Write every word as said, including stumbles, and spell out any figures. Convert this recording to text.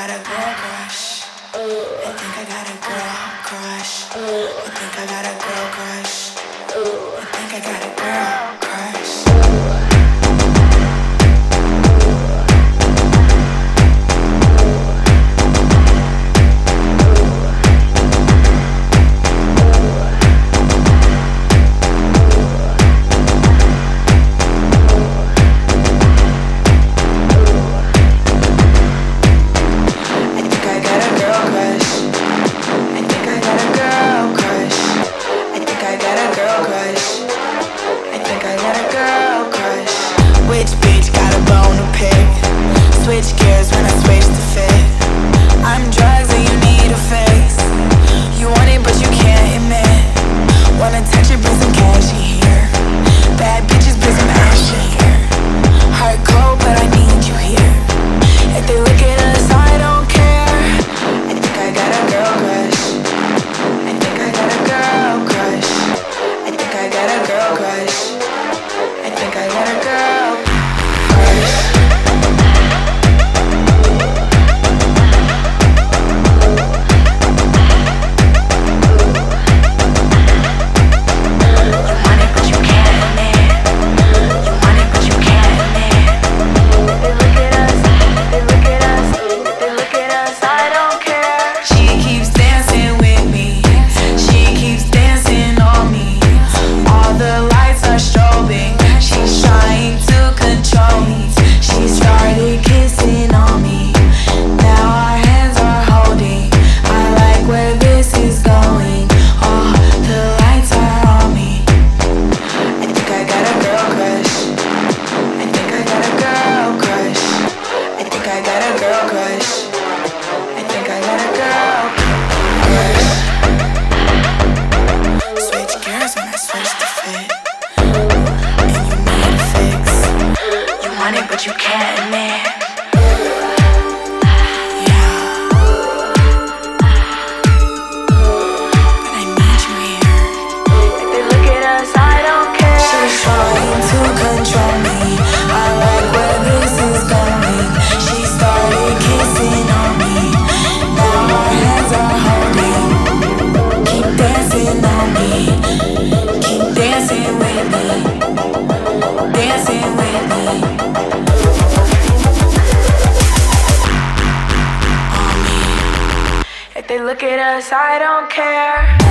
got a girl crush. I think I got a girl crush. I think I got a girl crush. I think I got a girl crush. Which bitch got a bone to pick? Switch gears when I switch to fit. I'm drugs and you need a face. You want it but you can't admit. Wanna touch it, bring some cash in here. Bad bitches, bring some action here. Heart cold but I need you here. If they look at us, I don't care. I think I got a girl crush. I think I got a girl crush. I think I got a girl crush. I think I got a girl crush. But you can't admit. Yeah. But I need you here. If they look at us, I don't care. She's trying to control me. I like where this is going. She started kissing on me. Now our hands are holding. Keep dancing on me. Keep dancing with me. Dancing with me. If they look at us, I don't care.